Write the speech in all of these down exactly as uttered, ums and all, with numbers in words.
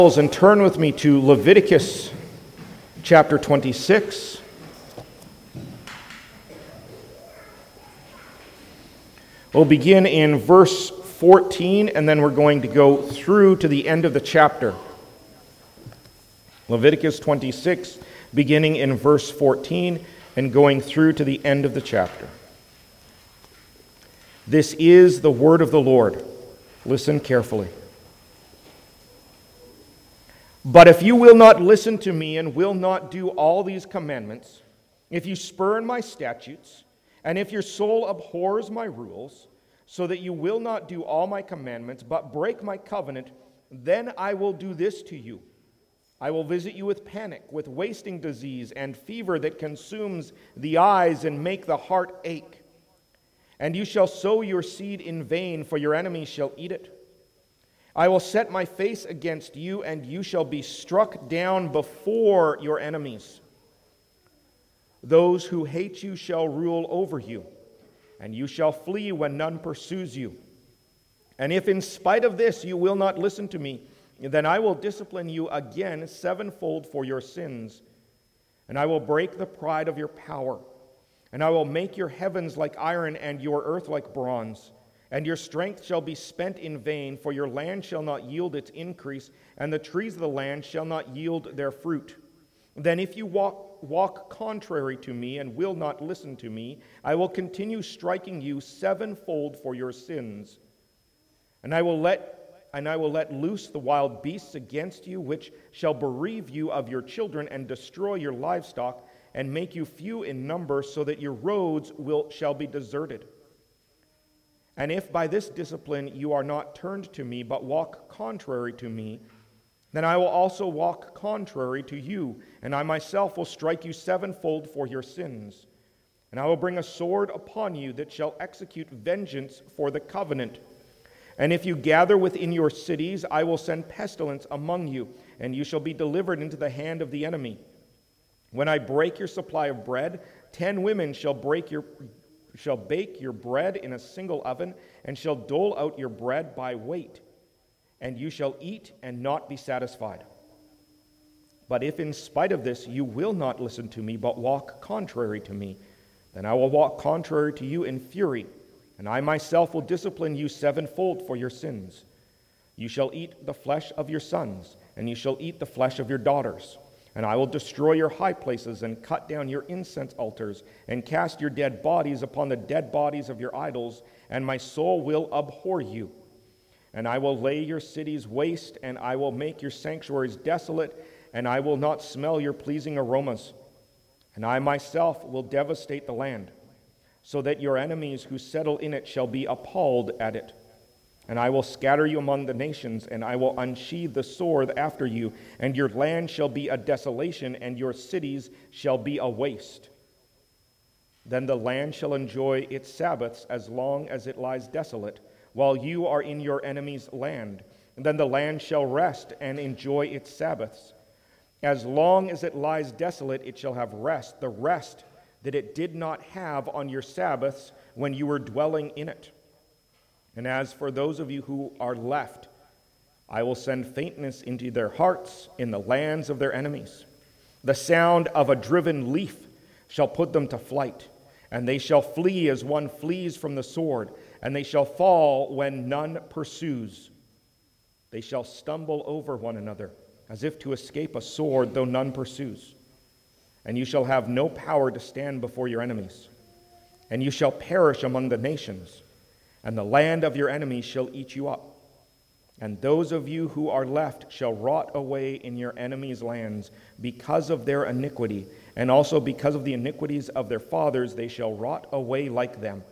And turn with me to Leviticus chapter twenty-six. We'll begin in verse fourteen, and then we're going to go through to the end of the chapter. Leviticus twenty-six, beginning in verse fourteen and going through to the end of the chapter. This is the word of the Lord. Listen carefully. But if you will not listen to me and will not do all these commandments, if you spurn my statutes, and if your soul abhors my rules, so that you will not do all my commandments, but break my covenant, then I will do this to you. I will visit you with panic, with wasting disease, and fever that consumes the eyes and make the heart ache. And you shall sow your seed in vain, for your enemies shall eat it. I will set my face against you, and you shall be struck down before your enemies. Those who hate you shall rule over you, and you shall flee when none pursues you. And if in spite of this you will not listen to me, then I will discipline you again sevenfold for your sins. And I will break the pride of your power, and I will make your heavens like iron and your earth like bronze. And your strength shall be spent in vain, for your land shall not yield its increase, and the trees of the land shall not yield their fruit. Then if you walk, walk contrary to me and will not listen to me, I will continue striking you sevenfold for your sins. And I will let and I will let loose the wild beasts against you, which shall bereave you of your children and destroy your livestock, and make you few in number, so that your roads will shall be deserted. And if by this discipline you are not turned to me, but walk contrary to me, then I will also walk contrary to you, and I myself will strike you sevenfold for your sins. And I will bring a sword upon you that shall execute vengeance for the covenant. And if you gather within your cities, I will send pestilence among you, and you shall be delivered into the hand of the enemy. When I break your supply of bread, ten women shall break your shall bake your bread in a single oven, and shall dole out your bread by weight, and you shall eat and not be satisfied. But if in spite of this you will not listen to me, but walk contrary to me, then I will walk contrary to you in fury, and I myself will discipline you sevenfold for your sins. You shall eat the flesh of your sons, and you shall eat the flesh of your daughters. And I will destroy your high places and cut down your incense altars and cast your dead bodies upon the dead bodies of your idols, and my soul will abhor you. And I will lay your cities waste, and I will make your sanctuaries desolate, and I will not smell your pleasing aromas. And I myself will devastate the land, so that your enemies who settle in it shall be appalled at it. And I will scatter you among the nations, and I will unsheathe the sword after you, and your land shall be a desolation, and your cities shall be a waste. Then the land shall enjoy its Sabbaths as long as it lies desolate, while you are in your enemy's land. And then the land shall rest and enjoy its Sabbaths. As long as it lies desolate, it shall have rest, the rest that it did not have on your Sabbaths when you were dwelling in it. And as for those of you who are left, I will send faintness into their hearts in the lands of their enemies. The sound of a driven leaf shall put them to flight, and they shall flee as one flees from the sword, and they shall fall when none pursues. They shall stumble over one another, as if to escape a sword, though none pursues. And you shall have no power to stand before your enemies, and you shall perish among the nations. And the land of your enemies shall eat you up. And those of you who are left shall rot away in your enemies' lands because of their iniquity, and also because of the iniquities of their fathers, they shall rot away like them.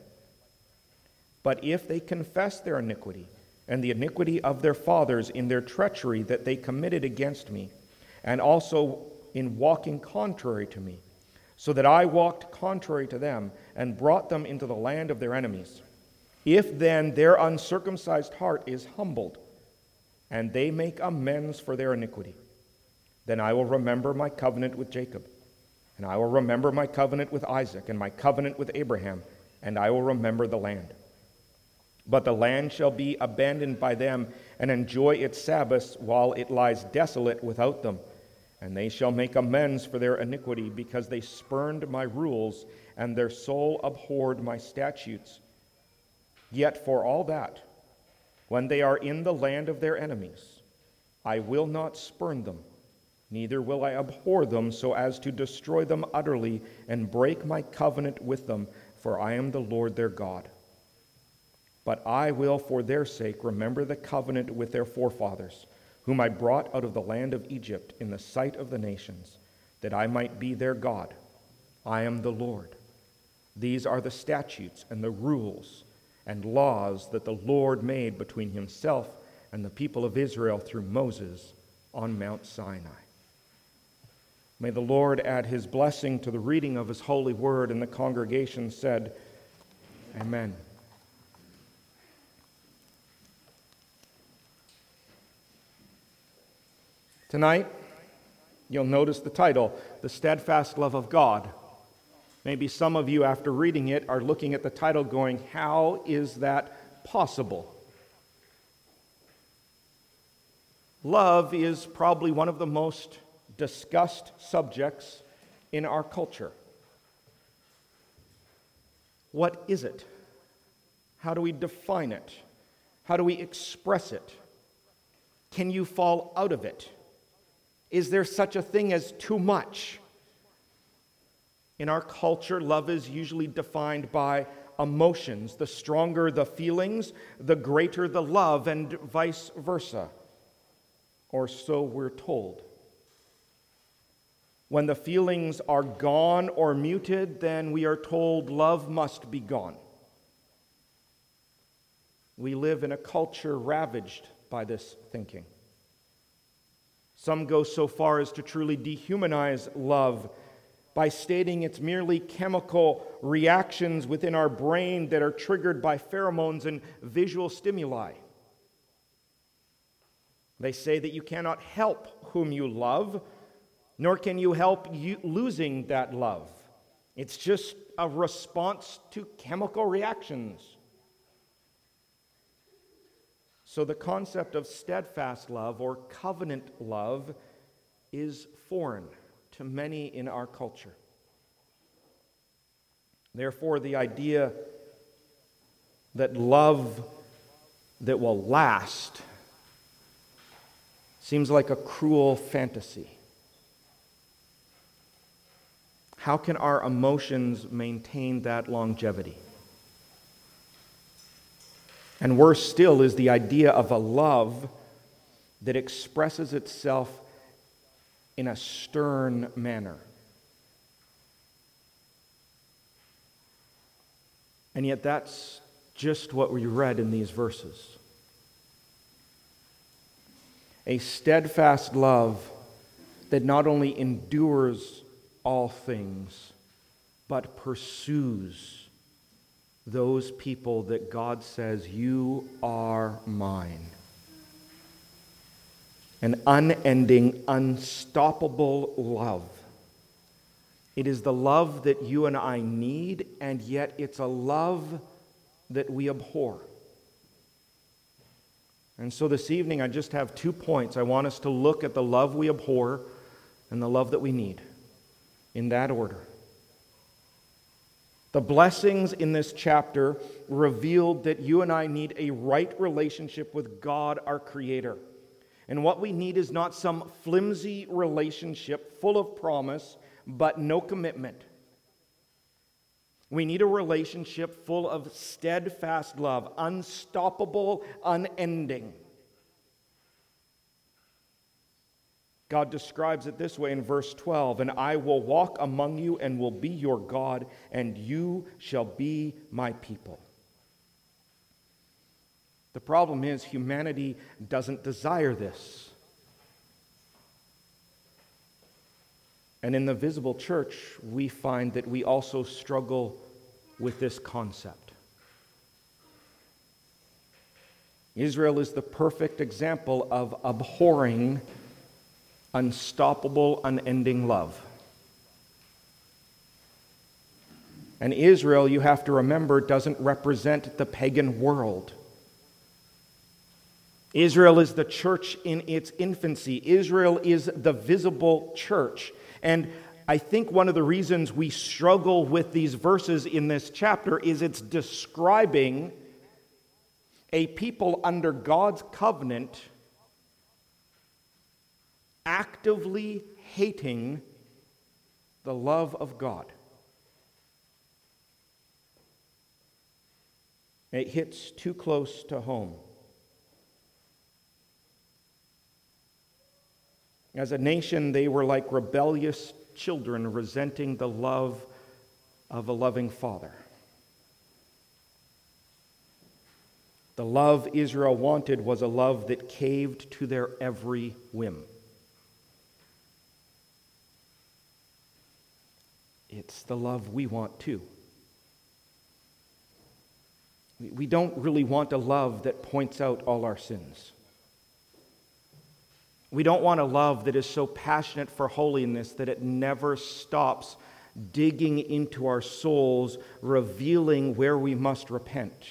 But if they confess their iniquity, and the iniquity of their fathers in their treachery that they committed against me, and also in walking contrary to me, so that I walked contrary to them, and brought them into the land of their enemies, if then their uncircumcised heart is humbled, and they make amends for their iniquity, then I will remember my covenant with Jacob, and I will remember my covenant with Isaac, and my covenant with Abraham, and I will remember the land. But the land shall be abandoned by them, and enjoy its Sabbaths while it lies desolate without them. And they shall make amends for their iniquity, because they spurned my rules, and their soul abhorred my statutes. Yet for all that, when they are in the land of their enemies, I will not spurn them, neither will I abhor them so as to destroy them utterly and break my covenant with them, for I am the Lord their God. But I will for their sake remember the covenant with their forefathers, whom I brought out of the land of Egypt in the sight of the nations, that I might be their God. I am the Lord. These are the statutes and the rules and laws that the Lord made between himself and the people of Israel through Moses on Mount Sinai. May the Lord add his blessing to the reading of his holy word. And the congregation said, Amen. Tonight, you'll notice the title, The Steadfast Love of God. Maybe some of you, after reading it, are looking at the title going, how is that possible? Love is probably one of the most discussed subjects in our culture. What is it? How do we define it? How do we express it? Can you fall out of it? Is there such a thing as too much? In our culture, love is usually defined by emotions. The stronger the feelings, the greater the love, and vice versa. Or so we're told. When the feelings are gone or muted, then we are told love must be gone. We live in a culture ravaged by this thinking. Some go so far as to truly dehumanize love by stating it's merely chemical reactions within our brain that are triggered by pheromones and visual stimuli. They say that you cannot help whom you love, nor can you help you losing that love. It's just a response to chemical reactions. So the concept of steadfast love or covenant love is foreign to many in our culture. Therefore, the idea that love that will last seems like a cruel fantasy. How can our emotions maintain that longevity? And worse still is the idea of a love that expresses itself in a stern manner. And yet that's just what we read in these verses. A steadfast love that not only endures all things, but pursues those people that God says, you are mine. An unending, unstoppable love. It is the love that you and I need, and yet it's a love that we abhor. And so this evening I just have two points. I want us to look at the love we abhor and the love that we need, in that order. The blessings in this chapter revealed that you and I need a right relationship with God, our Creator. And what we need is not some flimsy relationship full of promise, but no commitment. We need a relationship full of steadfast love, unstoppable, unending. God describes it this way in verse twelve, and I will walk among you and will be your God, and you shall be my people. The problem is humanity doesn't desire this. And in the visible church, we find that we also struggle with this concept. Israel is the perfect example of abhorring unstoppable, unending love. And Israel, you have to remember, doesn't represent the pagan world. Israel is the church in its infancy. Israel is the visible church. And I think one of the reasons we struggle with these verses in this chapter is it's describing a people under God's covenant actively hating the love of God. It hits too close to home. As a nation, they were like rebellious children resenting the love of a loving father. The love Israel wanted was a love that caved to their every whim. It's the love we want too. We don't really want a love that points out all our sins. We don't want a love that is so passionate for holiness that it never stops digging into our souls, revealing where we must repent.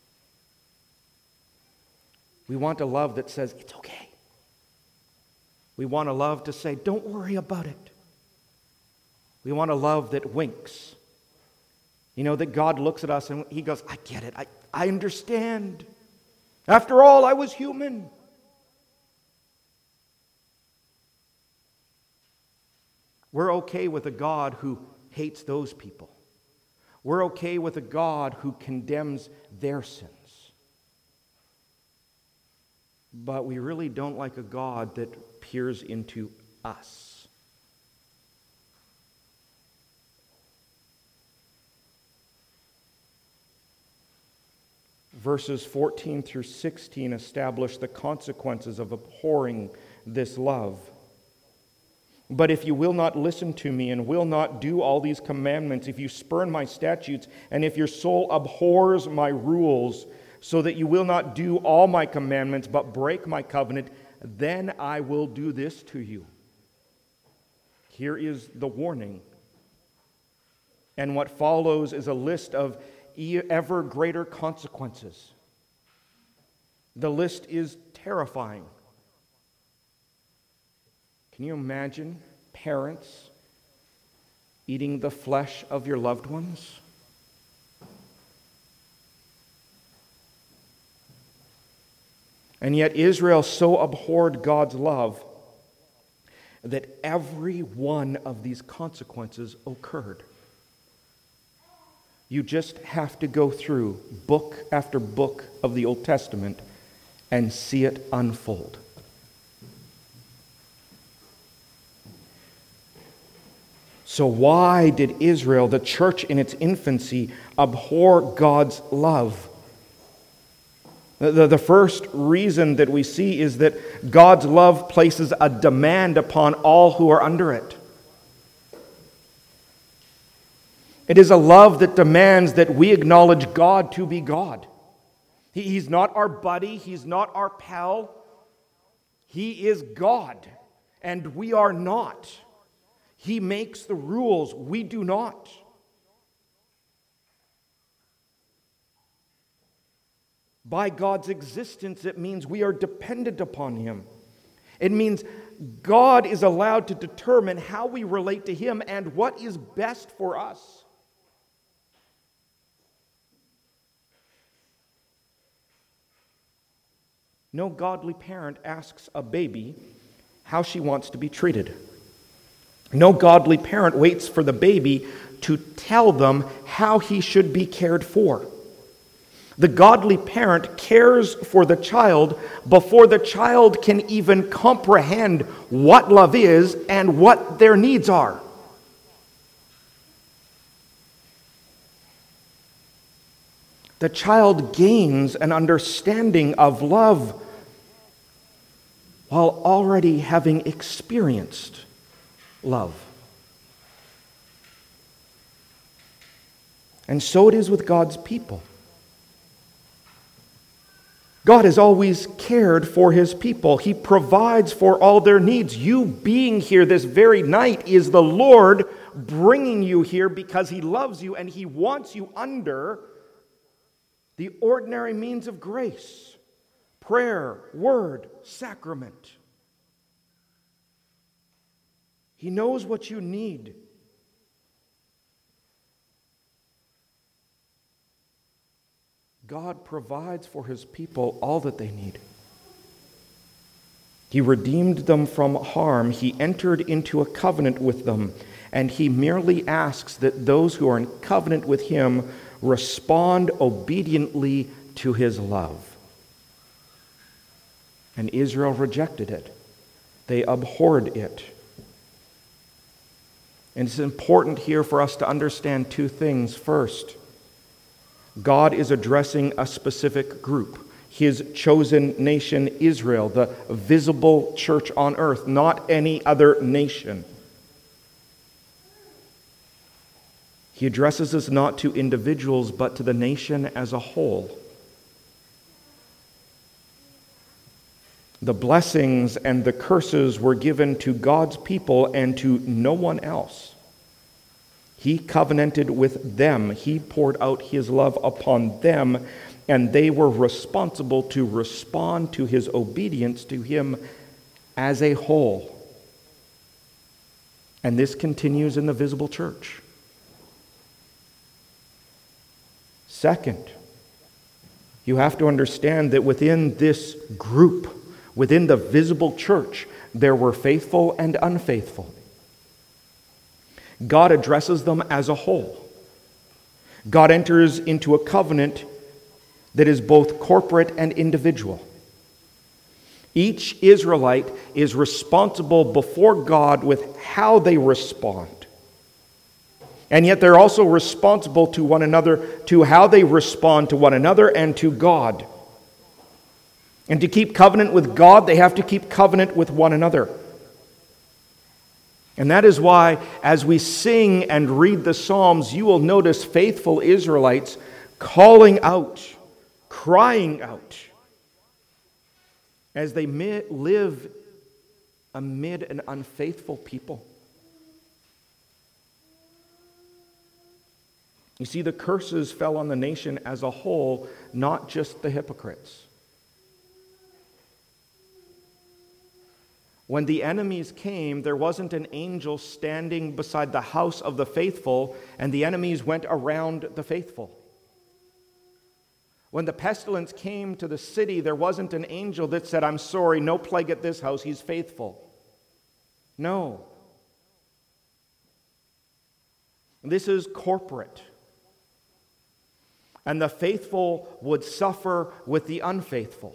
We want a love that says, it's okay. We want a love to say, don't worry about it. We want a love that winks. You know, that God looks at us and He goes, I get it. I, I understand. After all, I was human. We're okay with a God who hates those people. We're okay with a God who condemns their sins. But we really don't like a God that peers into us. Verses fourteen through sixteen establish the consequences of abhorring this love. But if you will not listen to me and will not do all these commandments, if you spurn my statutes, and if your soul abhors my rules, so that you will not do all my commandments, but break my covenant, then I will do this to you. Here is the warning. And what follows is a list of ever greater consequences. The list is terrifying. Can you imagine parents eating the flesh of your loved ones? And yet Israel so abhorred God's love that every one of these consequences occurred. You just have to go through book after book of the Old Testament and see it unfold. So why did Israel, the church in its infancy, abhor God's love? The, the first reason that we see is that God's love places a demand upon all who are under it. It is a love that demands that we acknowledge God to be God. He, he's not our buddy. He's not our pal. He is God, and we are not. He makes the rules. We do not. By God's existence, it means we are dependent upon Him. It means God is allowed to determine how we relate to Him and what is best for us. No godly parent asks a baby how she wants to be treated. No godly parent waits for the baby to tell them how he should be cared for. The godly parent cares for the child before the child can even comprehend what love is and what their needs are. The child gains an understanding of love while already having experienced love. And so it is with God's people. God has always cared for His people. He provides for all their needs. You being here this very night is the Lord bringing you here because He loves you and He wants you under the ordinary means of grace, prayer, word, sacrament. He knows what you need. God provides for his people all that they need. He redeemed them from harm. He entered into a covenant with them, and he merely asks that those who are in covenant with him respond obediently to his love. And Israel rejected it. They abhorred it. And it's important here for us to understand two things. First, God is addressing a specific group, his chosen nation, Israel, the visible church on earth, not any other nation. He addresses us not to individuals, but to the nation as a whole. The blessings and the curses were given to God's people and to no one else. He covenanted with them. He poured out his love upon them, and they were responsible to respond to his obedience to him as a whole. And this continues in the visible church. Second, you have to understand that within this group, within the visible church, there were faithful and unfaithful. God addresses them as a whole. God enters into a covenant that is both corporate and individual. Each Israelite is responsible before God with how they respond. And yet they're also responsible to one another, to how they respond to one another and to God. And to keep covenant with God, they have to keep covenant with one another. And that is why, as we sing and read the Psalms, you will notice faithful Israelites calling out, crying out, as they live amid an unfaithful people. You see, the curses fell on the nation as a whole, not just the hypocrites. When the enemies came, there wasn't an angel standing beside the house of the faithful, and the enemies went around the faithful. When the pestilence came to the city, there wasn't an angel that said, "I'm sorry, no plague at this house, he's faithful." No. This is corporate. And the faithful would suffer with the unfaithful.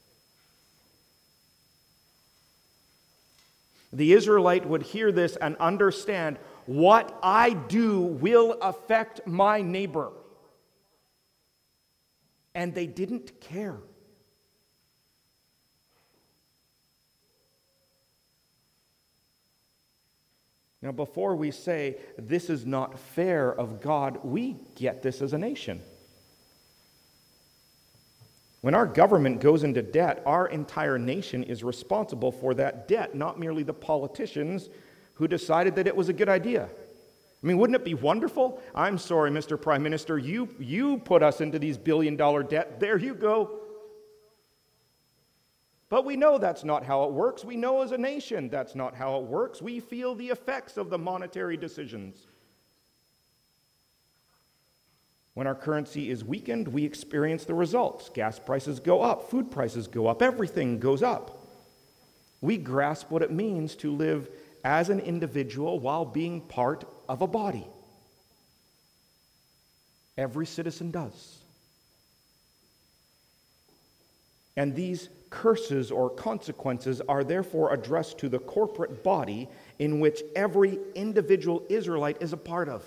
The Israelite would hear this and understand, what I do will affect my neighbor. And they didn't care. Now, before we say this is not fair of God, we get this as a nation. When our government goes into debt, our entire nation is responsible for that debt, not merely the politicians who decided that it was a good idea. I mean, wouldn't it be wonderful? I'm sorry, Mister Prime Minister, you, you put us into these billion-dollar debt. There you go. But we know that's not how it works. We know as a nation that's not how it works. We feel the effects of the monetary decisions. When our currency is weakened, we experience the results. Gas prices go up, food prices go up, everything goes up. We grasp what it means to live as an individual while being part of a body. Every citizen does. And these curses or consequences are therefore addressed to the corporate body in which every individual Israelite is a part of.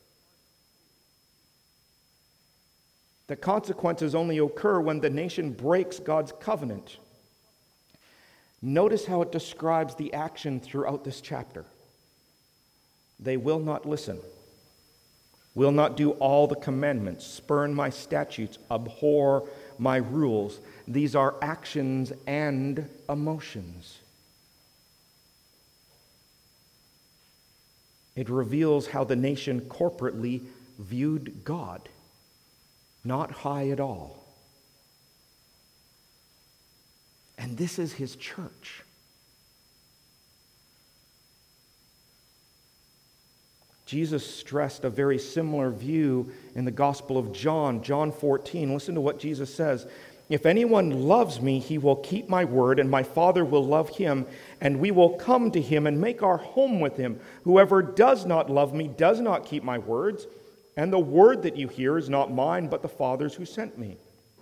The consequences only occur when the nation breaks God's covenant. Notice how it describes the action throughout this chapter. They will not listen, will not do all the commandments, spurn my statutes, abhor my rules. These are actions and emotions. It reveals how the nation corporately viewed God. Not high at all. And this is his church. Jesus stressed a very similar view in the Gospel of John, John fourteen. Listen to what Jesus says. If anyone loves me, he will keep my word, and my Father will love him, and we will come to him and make our home with him. Whoever does not love me does not keep my words, and the word that you hear is not mine, but the Father's who sent me.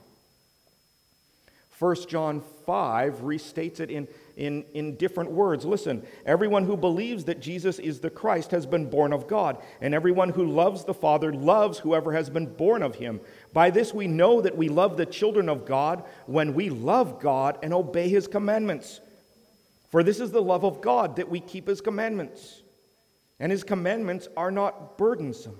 First John five restates it in, in, in different words. Listen, everyone who believes that Jesus is the Christ has been born of God, and everyone who loves the Father loves whoever has been born of him. By this we know that we love the children of God when we love God and obey his commandments. For this is the love of God, that we keep his commandments. And his commandments are not burdensome.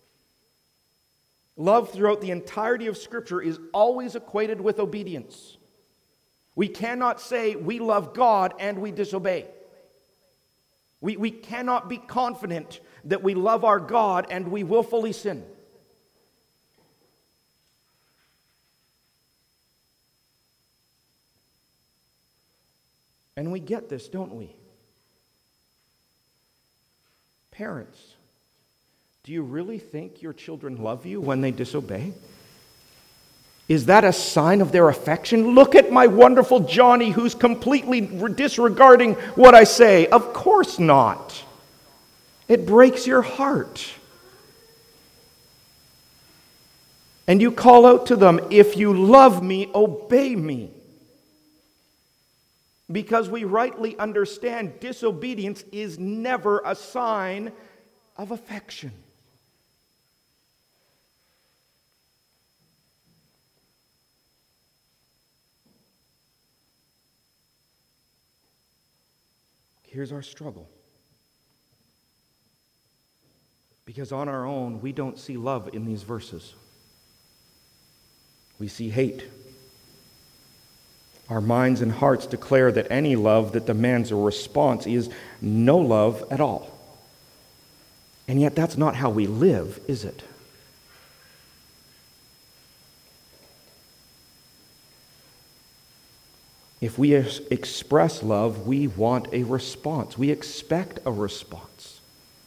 Love throughout the entirety of Scripture is always equated with obedience. We cannot say we love God and we disobey. We, we cannot be confident that we love our God and we willfully sin. And we get this, don't we? Parents, do you really think your children love you when they disobey? Is that a sign of their affection? Look at my wonderful Johnny who's completely disregarding what I say. Of course not. It breaks your heart. And you call out to them, if you love me, obey me. Because we rightly understand disobedience is never a sign of affection. Here's our struggle. Because on our own, we don't see love in these verses. We see hate. Our minds and hearts declare that any love that demands a response is no love at all. And yet that's not how we live, is it? If we express love, we want a response. We expect a response.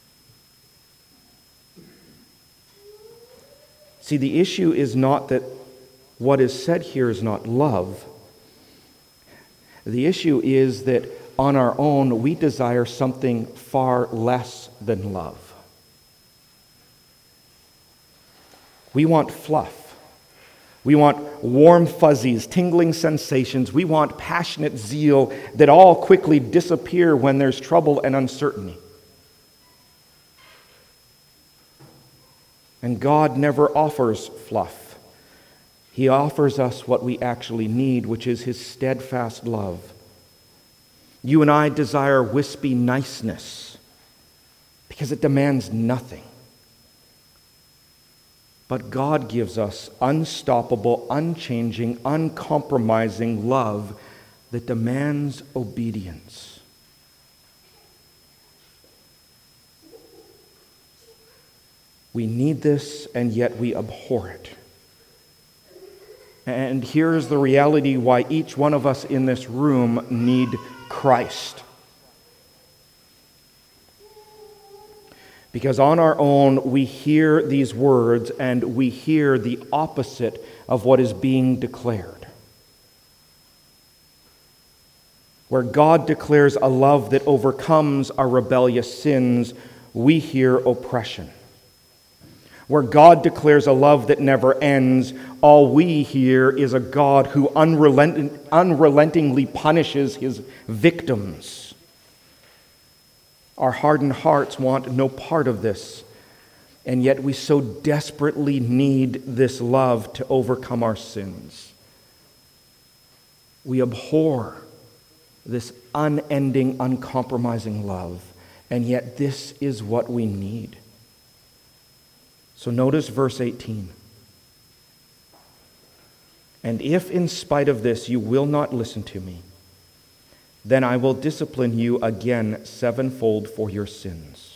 See, the issue is not that what is said here is not love. The issue is that on our own, we desire something far less than love. We want fluff. We want warm fuzzies, tingling sensations. We want passionate zeal that all quickly disappear when there's trouble and uncertainty. And God never offers fluff. He offers us what we actually need, which is his steadfast love. You and I desire wispy niceness because it demands nothing. But God gives us unstoppable, unchanging, uncompromising love that demands obedience. We need this, and yet we abhor it. And here's the reality why each one of us in this room need Christ. Because on our own, we hear these words and we hear the opposite of what is being declared. Where God declares a love that overcomes our rebellious sins, we hear oppression. Where God declares a love that never ends, all we hear is a God who unrelenting, unrelentingly punishes his victims. Our hardened hearts want no part of this, and yet we so desperately need this love to overcome our sins. We abhor this unending, uncompromising love, and yet this is what we need. So notice verse eighteen. And if in spite of this you will not listen to me, then I will discipline you again sevenfold for your sins.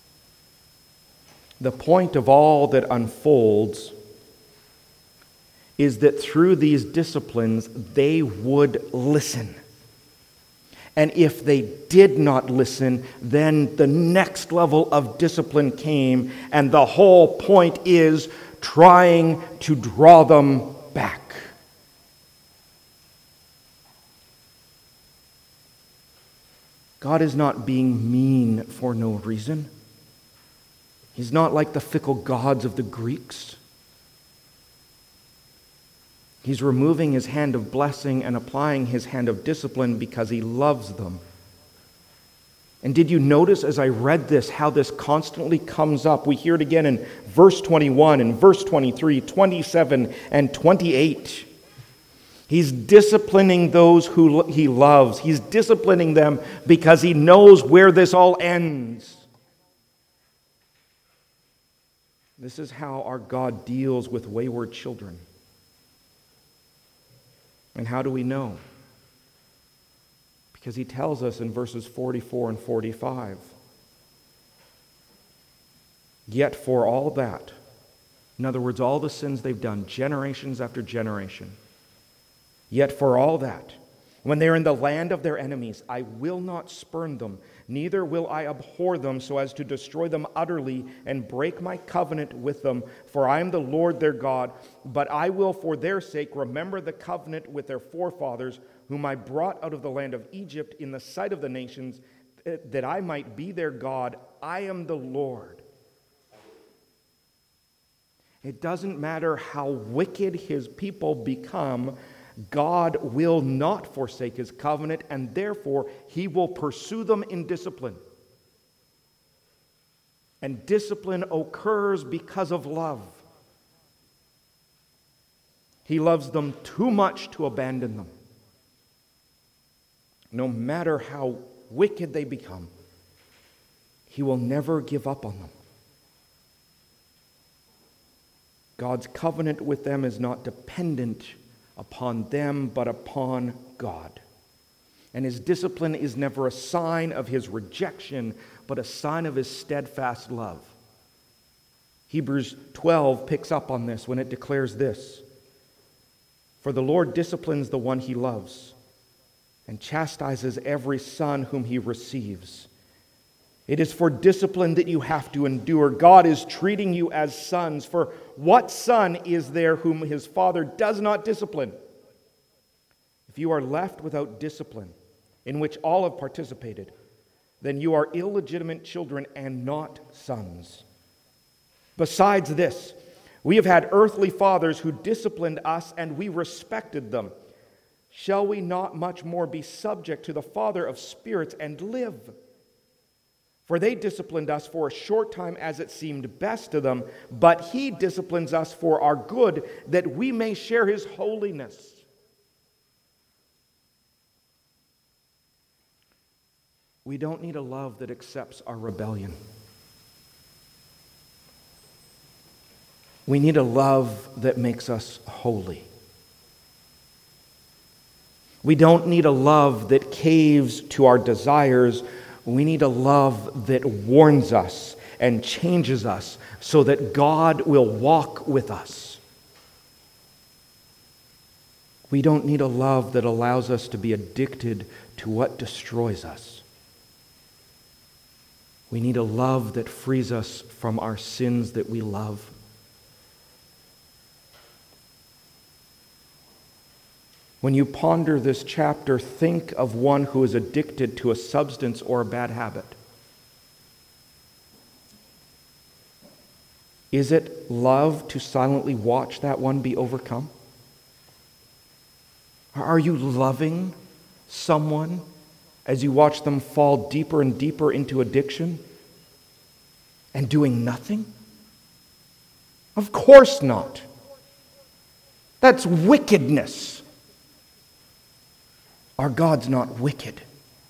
The point of all that unfolds is that through these disciplines, they would listen. And if they did not listen, then the next level of discipline came, and the whole point is trying to draw them back. God is not being mean for no reason. He's not like the fickle gods of the Greeks. He's removing his hand of blessing and applying his hand of discipline because he loves them. And did you notice as I read this how this constantly comes up? We hear it again in verse twenty-one, and verse twenty-three, twenty-seven, and twenty-eight. He's disciplining those who he loves. He's disciplining them because he knows where this all ends. This is how our God deals with wayward children. And how do we know? Because he tells us in verses forty-four and forty-five. Yet for all that, in other words, all the sins they've done, generations after generation, yet for all that, when they are in the land of their enemies, I will not spurn them, neither will I abhor them so as to destroy them utterly and break my covenant with them, for I am the Lord their God. But I will for their sake remember the covenant with their forefathers, whom I brought out of the land of Egypt in the sight of the nations, that I might be their God. I am the Lord. It doesn't matter how wicked his people become, God will not forsake his covenant, and therefore he will pursue them in discipline. And discipline occurs because of love. He loves them too much to abandon them. No matter how wicked they become, he will never give up on them. God's covenant with them is not dependent upon them, but upon God. And his discipline is never a sign of his rejection, but a sign of his steadfast love. Hebrews twelve picks up on this when it declares this: For the Lord disciplines the one he loves, and chastises every son whom he receives. It is for discipline that you have to endure. God is treating you as sons. For what son is there whom his father does not discipline? If you are left without discipline, in which all have participated, then you are illegitimate children and not sons. Besides this, we have had earthly fathers who disciplined us, and we respected them. Shall we not much more be subject to the Father of spirits and live? For they disciplined us for a short time as it seemed best to them, but he disciplines us for our good, that we may share his holiness. We don't need a love that accepts our rebellion. We need a love that makes us holy. We don't need a love that caves to our desires. We need a love that warns us and changes us so that God will walk with us. We don't need a love that allows us to be addicted to what destroys us. We need a love that frees us from our sins that we love. When you ponder this chapter, think of one who is addicted to a substance or a bad habit. Is it love to silently watch that one be overcome? Are you loving someone as you watch them fall deeper and deeper into addiction and doing nothing? Of course not. That's wickedness. Our God's not wicked.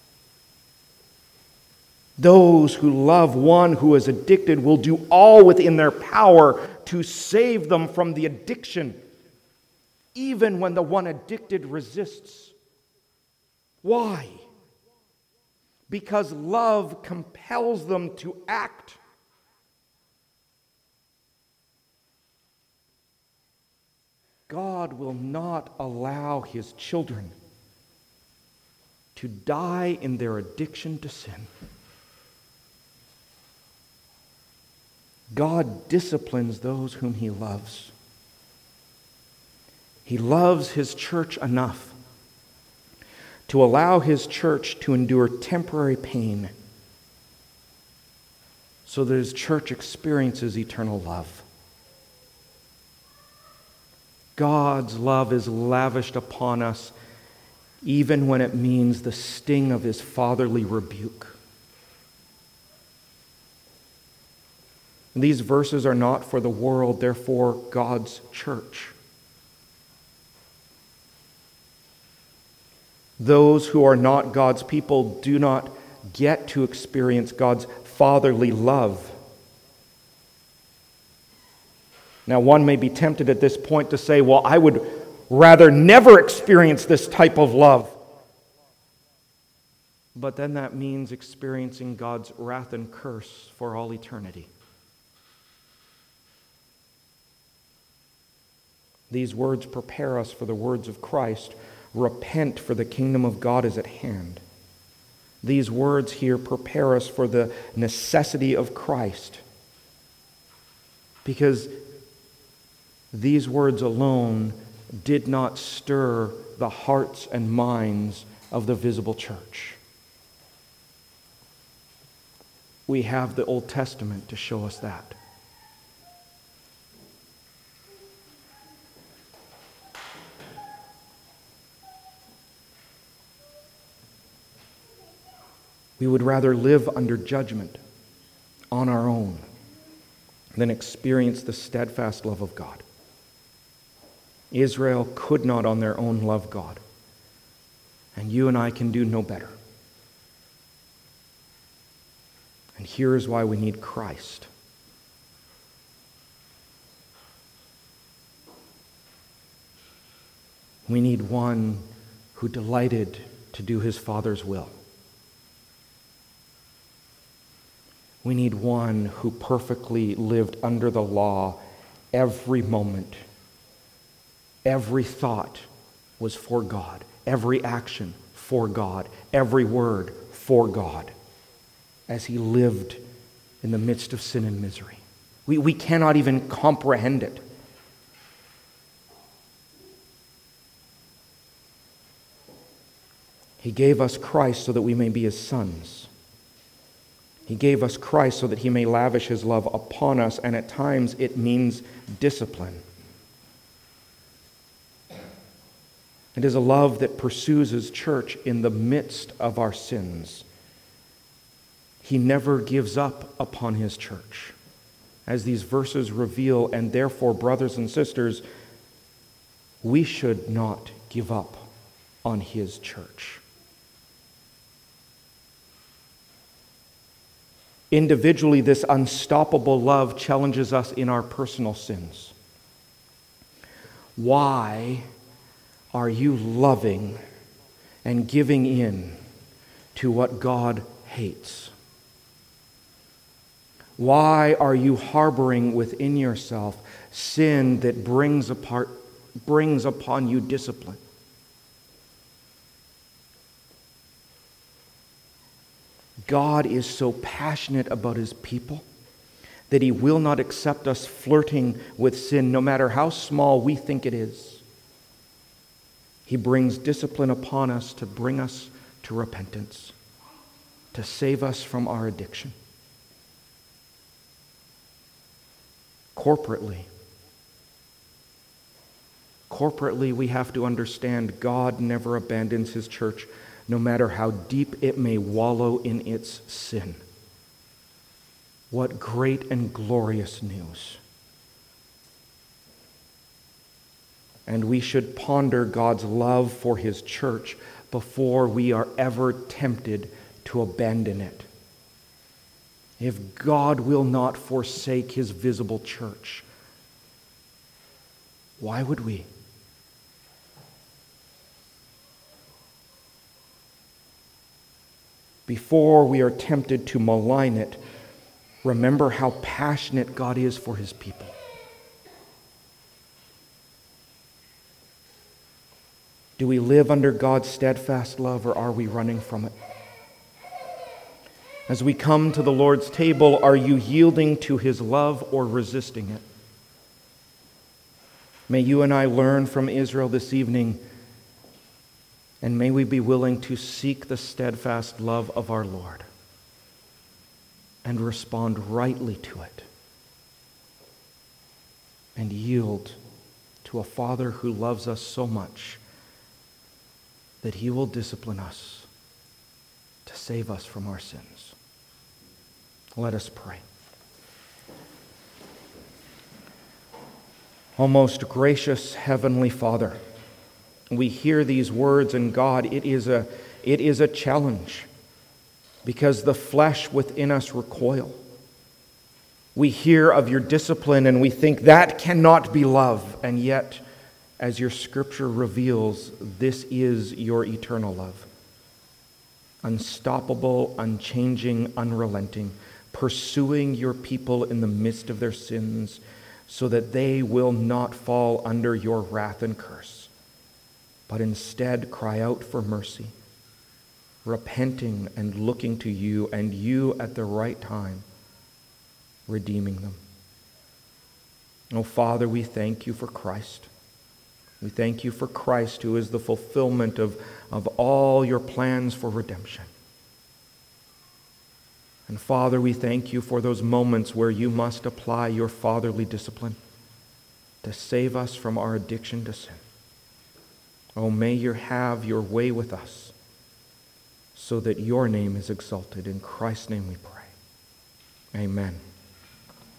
Those who love one who is addicted will do all within their power to save them from the addiction, even when the one addicted resists. Why? Because love compels them to act. God will not allow his children to die in their addiction to sin. God disciplines those whom he loves. He loves his church enough to allow his church to endure temporary pain so that his church experiences eternal love. God's love is lavished upon us even when it means the sting of his fatherly rebuke. These verses are not for the world, they're for God's church. Those who are not God's people do not get to experience God's fatherly love. Now, one may be tempted at this point to say, well, I would rather never experience this type of love. But then that means experiencing God's wrath and curse for all eternity. These words prepare us for the words of Christ. Repent, for the kingdom of God is at hand. These words here prepare us for the necessity of Christ. Because these words alone did not stir the hearts and minds of the visible church. We have the Old Testament to show us that. We would rather live under judgment on our own than experience the steadfast love of God. Israel could not on their own love God, and you and I can do no better. And here is why we need Christ. We need one who delighted to do his Father's will. We need one who perfectly lived under the law every moment. Every thought was for God. Every action for God. Every word for God. As he lived in the midst of sin and misery. We, we cannot even comprehend it. He gave us Christ so that we may be his sons. He gave us Christ so that he may lavish his love upon us, and at times it means discipline. It is a love that pursues his church in the midst of our sins. He never gives up upon his church, as these verses reveal, and therefore, brothers and sisters, we should not give up on his church. Individually, this unstoppable love challenges us in our personal sins. Why are you loving and giving in to what God hates? Why are you harboring within yourself sin that brings apart, brings upon you discipline? God is so passionate about his people that he will not accept us flirting with sin, no matter how small we think it is. He brings discipline upon us to bring us to repentance, to save us from our addiction. Corporately, corporately, we have to understand God never abandons his church, no matter how deep it may wallow in its sin. What great and glorious news. And we should ponder God's love for his church before we are ever tempted to abandon it. If God will not forsake his visible church, why would we? Before we are tempted to malign it, remember how passionate God is for his people. Do we live under God's steadfast love, or are we running from it? As we come to the Lord's table, are you yielding to His love or resisting it? May you and I learn from Israel this evening, and may we be willing to seek the steadfast love of our Lord and respond rightly to it and yield to a Father who loves us so much that He will discipline us to save us from our sins. Let us pray. O most gracious Heavenly Father, we hear these words, and God, it is a, it is a challenge because the flesh within us recoil. We hear of your discipline and we think that cannot be love, and yet, as your Scripture reveals, this is your eternal love. Unstoppable, unchanging, unrelenting, pursuing your people in the midst of their sins so that they will not fall under your wrath and curse, but instead cry out for mercy, repenting and looking to you, and you at the right time redeeming them. Oh, Father, we thank you for Christ. We thank you for Christ, who is the fulfillment of, of all your plans for redemption. And Father, we thank you for those moments where you must apply your fatherly discipline to save us from our addiction to sin. Oh, may you have your way with us so that your name is exalted. In Christ's name we pray. Amen.